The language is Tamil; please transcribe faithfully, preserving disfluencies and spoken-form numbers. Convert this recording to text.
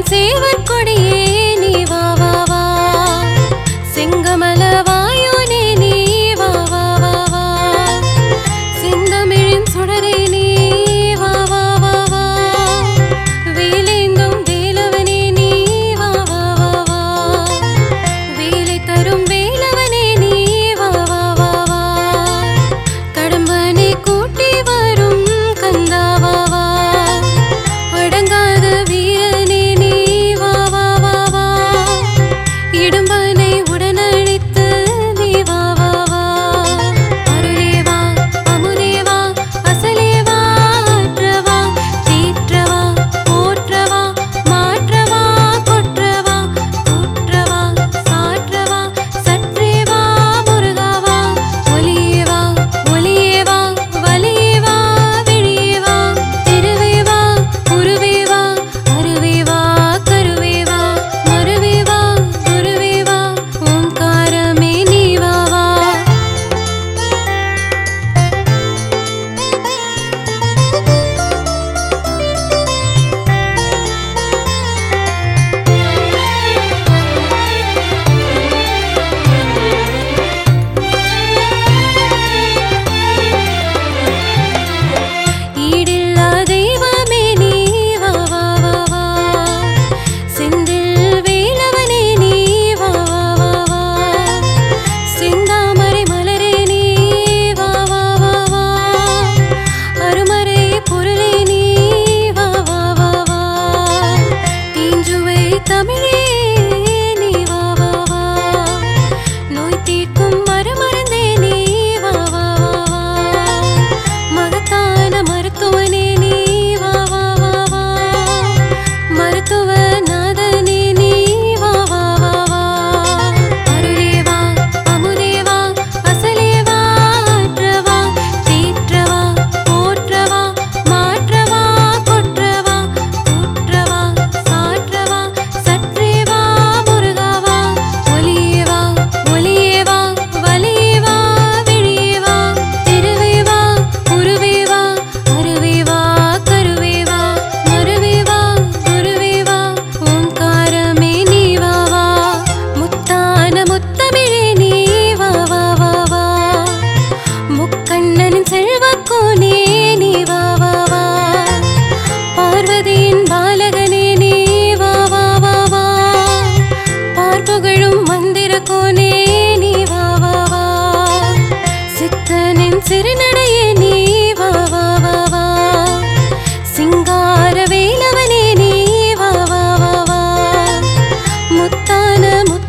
சேவர் கொடியே நீ வா வா வா செங்கமல வாயோனே நீ வா வா வா வா செந்தமிழின் சுடரே நீ வா வா வா வா வேலேந்தும் வேலவனே நீ வா வா வா வா வேலை தரும் வேலவனே நீ வா வா வா வா கடம்பனை கூட்டி வரும் கந்தா வா வா அடங்காத வீரனே நீ வா வா வா வா இடும்பனை உடனழைத்து நீ வா வா வா அருளே வா அமுதே வா அசலே வா ஆற்றவா தீற்றவா போற்றவா மாற்றவா கொற்றவா தூற்றவா சாற்றவா சற்றே வா முருகாவா ஒலியே வா ஒலியே வா வலியே வா விழியே வா திருவே வா உருவே வா அருவே வா கருவே வா மருவே வா குருவே வா ஓங்காரமே நீ வா வா ஈடில்லா தெய்வமே நீ வா வா வா வா செந்தில் வேலவனே நீ வா வா வா வா செந்தாமரை மலரே நீ வா வா வா வா அருமறை பொருளே நீ வா வா வா வா தீஞ்சுவை தமிழே நீ வா வா வா நோய் தீர்க்கும் மரமருந்தே நீ வா வா வா வா மகத்தான மருத்துவனே நீ வா வா வா வா மருத்துவ நாதனே நீ வா வா வா வா அருளே வா அமுதே வா அசலே வா ஆற்றவா தீற்றவா போற்றவா மாற்றவா கொற்றவா தூற்றவா சாற்றவா சற்றே வா முருகாவா ஒலியே வா ஒலியே வா வலியே வா விழியே வா திருவே வா உருவே வா அருவே வா கருவே வா மருவே வா குருவே வா ஓங்காரமே நீ வா வா முத்தான முத்தமிழே நீ வா வா வா வா முக்கண்ணனின் செல்வக்கோனே நீ வா வா வா பார்வதியின் பாலகனே நீ வா வா வா வா பார்ப்புகழும் மந்திரக்கோனே நீ வா வா வா சித்தனின் சிறுநடையே நீ வா வா வா வா சிங்கார வேலவனே நீ வா வா வா வா முத்தான முத்த